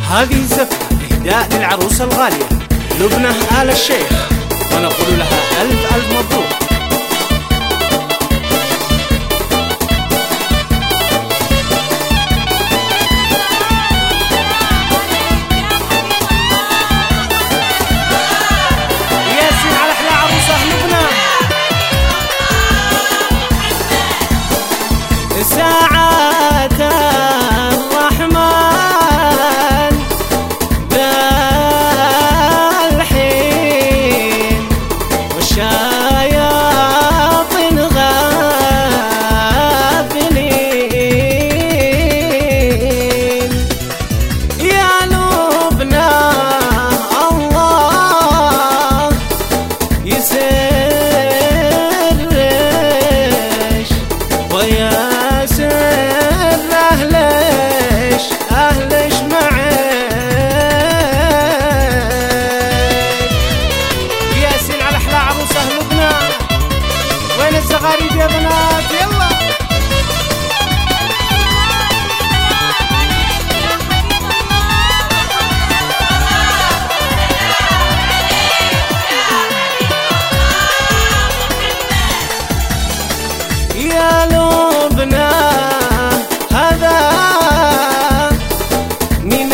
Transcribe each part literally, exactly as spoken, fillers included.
هذه زفة إهداء للعروسة الغالية لبنى آل الشيخ، ونقول لها ألف ألف مبروك. ياسين على أحلى عروسة لبنى. ساعات الرحمن بالحين والشياطين غافلين، يا لبنى الله يسرش ويا أهلش أهلش معك. ياسين على أحلى عروسة لبنى. وين الزغاريد يا بنات؟ يلا يا لبنى هذا من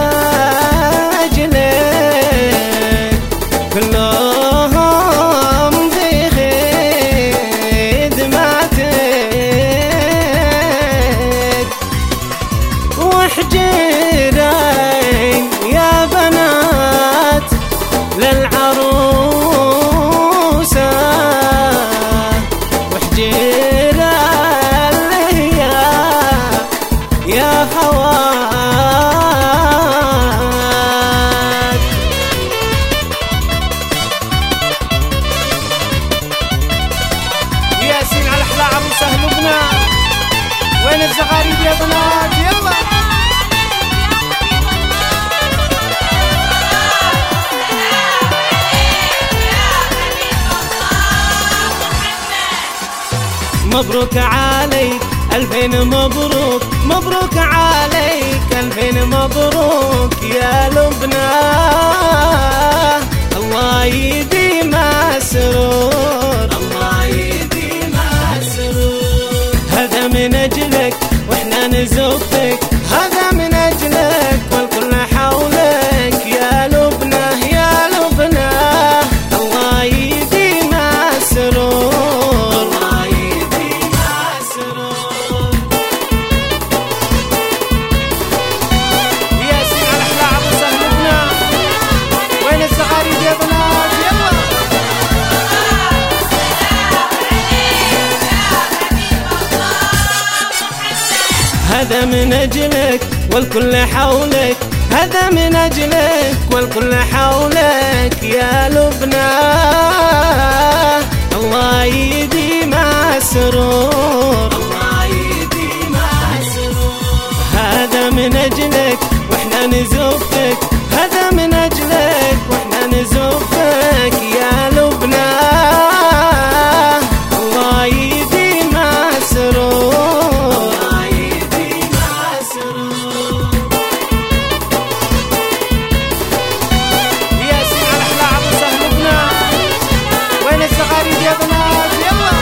أجلك، كلهم في خدمتك، واحجري يا بنات للعروسة، واحجري يا خوات. ياسين على أحلى عروسة لبنى. وين الزغاريد يا بنات؟ يلا مبروك عليك ألفين مبروك، مبروك عليك ألفين مبروك يا لبنى، الله يديم السرور، الله يديم السرور. هذا من أجلك وإحنا نزفك، هذا من أجلك والكل حولك يا لبنى، يا لبنى الله يديم السرور، الله يديم السرور. ياسين على أحلى عروسة لبنى. وين الزغاريد يا بنات؟ يلا هذا من أجلك والكل حولك، هذا من أجلك والكل حولك يا لبنى، الله يديم السرور، الله يديم السرور. هذا من أجلك وإحنا نزفك، هذا من أجلك وإحنا نزفك يا لبنى، الله يديم السرور، الله يديم السرور. ياسين على أحلى عروسة لبنى. وين الزغاريد يا بنات؟ يلا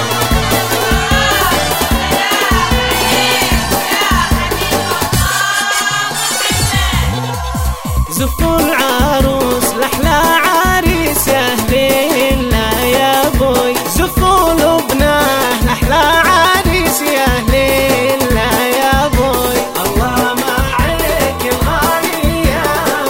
زفوا العروس لأحلى عريس يا هليلا يا بوي، زفوا لبنى لأحلى عريس يا هليلا يا بوي، الله معك الغالية،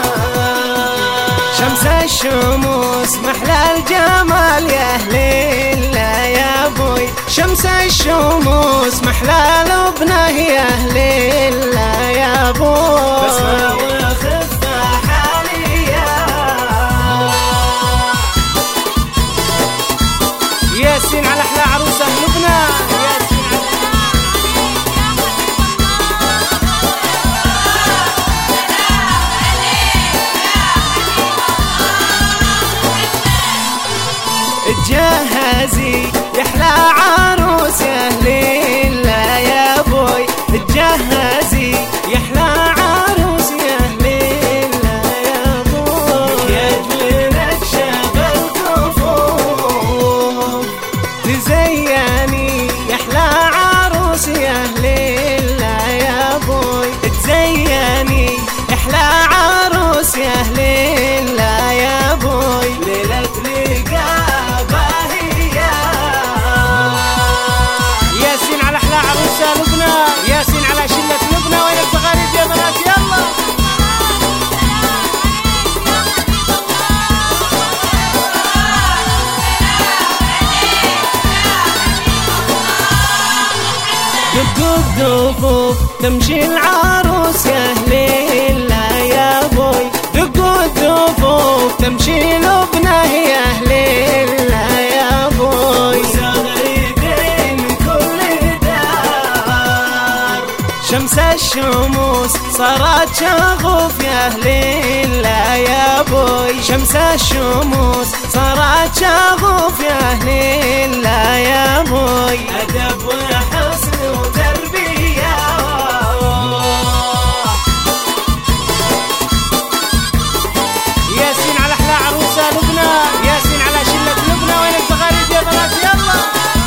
شمس الشموس محلى الجمال يا هليلا يا بوي، شمس الشموس محلى لبنى يا هليلا يا بوي. بسمة وخفة حالية. ياسين على أحلى عروسة لبنى. ياسين اتجهزي يا أحلى عروس يا هليلا يا بوي، اتجهزي يا أحلى عروس يا هليلا تمشي العروس يا هليلة يا بوي، دقوا الدفوف تمشي لبنى يا هليلة يا بوي، زغريدين من كل دار، شمس الشموس صارت شغوف يا هليلة يا بوي، شمس الشموس صارت شغوف يا هليلة يا بوي، أدب وحسن وتربية. ياسين على أحلى عروسة لبنى، ياسين على شلة لبنى، وين الزغاريد يا بنات يلا.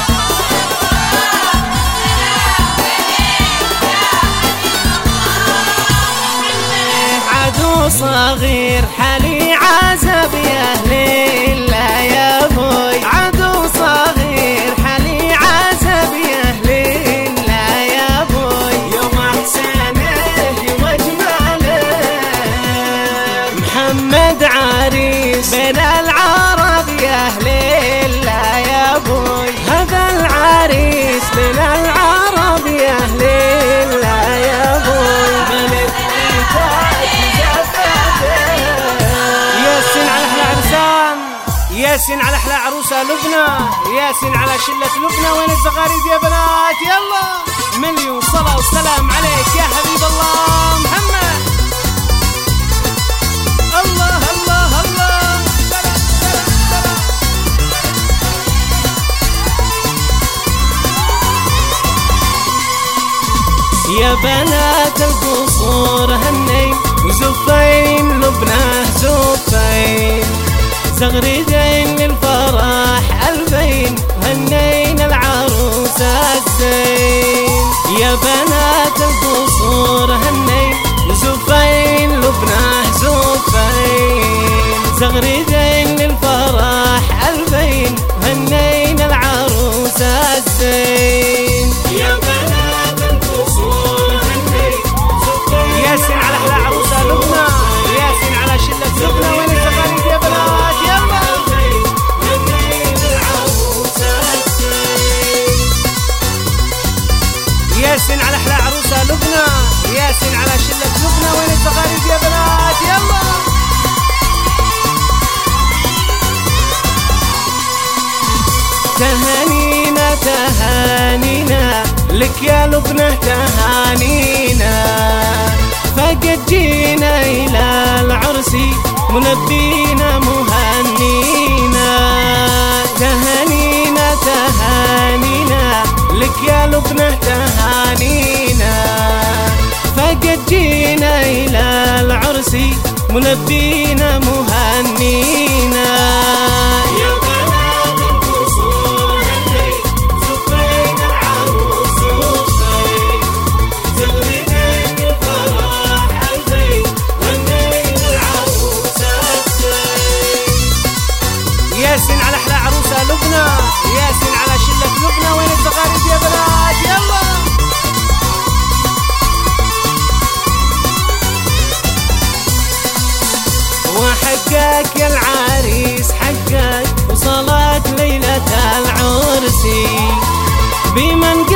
عدو صغير حالي عزب يا هليلة يا بوي، عدو صغير حالي عزب يا هليلة يا بوي، يوم احسانه وجماله، محمد عريس بين العرب يا هليلة يا بوي، هذا العريس بين العرب يا هليلة يا بوي، ملك ياسين على أحلى عرسان، ياسين على أحلى عروسة لبنى، ياسين على شلة لبنى، وين الزغاريد يا بنات يلا. مليون صلاة وسلام عليك يا حبيب الله محمد. الله الله الله سلام سلام سلام. يا بنات القصور هني وزفين لبنى زفين، زغريدين للفرح ألفين، وهنينا العروسة الزين، يا بنات القصور هني وزفين لبنى زفين، زغريدين للفرح ألفين، وهنينا العروسة الزين، يا بنات القصور هني زفين. ياسين على أحلى عروسة لبنى، ياسين على شلة لبنى، وين الزغاريد يا بنات يلا. ياسين على أحلى عروسة لبنى، ياسين على شلة لبنى، وين الزغاريد يا بنات يلا. تهانينا تهانينا لك يا لبنى، تهانينا فقد جينا إلى العرس منبينا مهنينا، تهانينا تهانينا لك يا لبنى، تهانينا فقد جينا إلى العرس منبينا مهنينا، يا بنات القصور هني زفين العروس زفين، زغريدين الفرح ألفين، وهنينا العروسة الزين. ياسين على أحلى عروسة لبنى، ياسين على شلة لبنى، وين الزغاريد يا بنات يلا. وحقك يا العريس حقك، وصلت ليلة العرس بمن